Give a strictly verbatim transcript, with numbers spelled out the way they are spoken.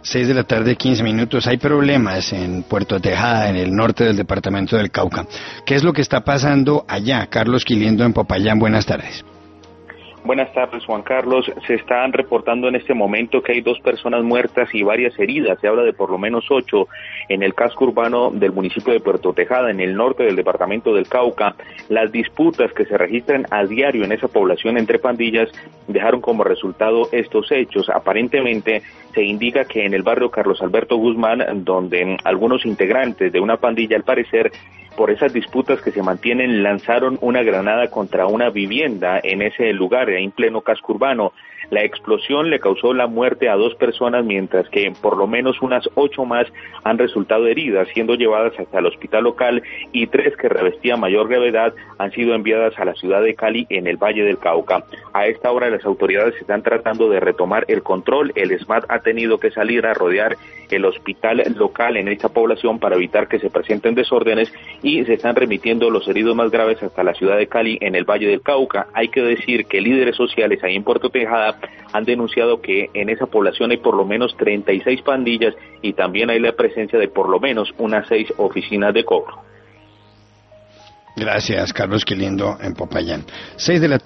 Seis de la tarde, quince minutos. Hay problemas en Puerto Tejada, en el norte del departamento del Cauca. ¿Qué es lo que está pasando allá? Carlos Quiliendo en Popayán, buenas tardes. Buenas tardes, Juan Carlos. Se están reportando en este momento que hay dos personas muertas y varias heridas. Se habla de por lo menos ocho en el casco urbano del municipio de Puerto Tejada, en el norte del departamento del Cauca. Las disputas que se registran a diario en esa población entre pandillas dejaron como resultado estos hechos. Aparentemente se indica que en el barrio Carlos Alberto Guzmán, donde algunos integrantes de una pandilla, al parecer, por esas disputas que se mantienen, lanzaron una granada contra una vivienda en ese lugar, en pleno casco urbano. La explosión le causó la muerte a dos personas, mientras que por lo menos unas ocho más han resultado heridas, siendo llevadas hasta el hospital local, y tres que revestían mayor gravedad han sido enviadas a la ciudad de Cali, en el Valle del Cauca. A esta hora las autoridades están tratando de retomar el control. El SMAT ha tenido que salir a rodear el hospital local en esta población para evitar que se presenten desórdenes, y se están remitiendo los heridos más graves hasta la ciudad de Cali, en el Valle del Cauca. Hay que decir que líderes sociales ahí en Puerto Tejada han denunciado que en esa población hay por lo menos treinta y seis pandillas, y también hay la presencia de por lo menos unas seis oficinas de cobro. Gracias, Carlos Quiliendo en Popayán. Seis de la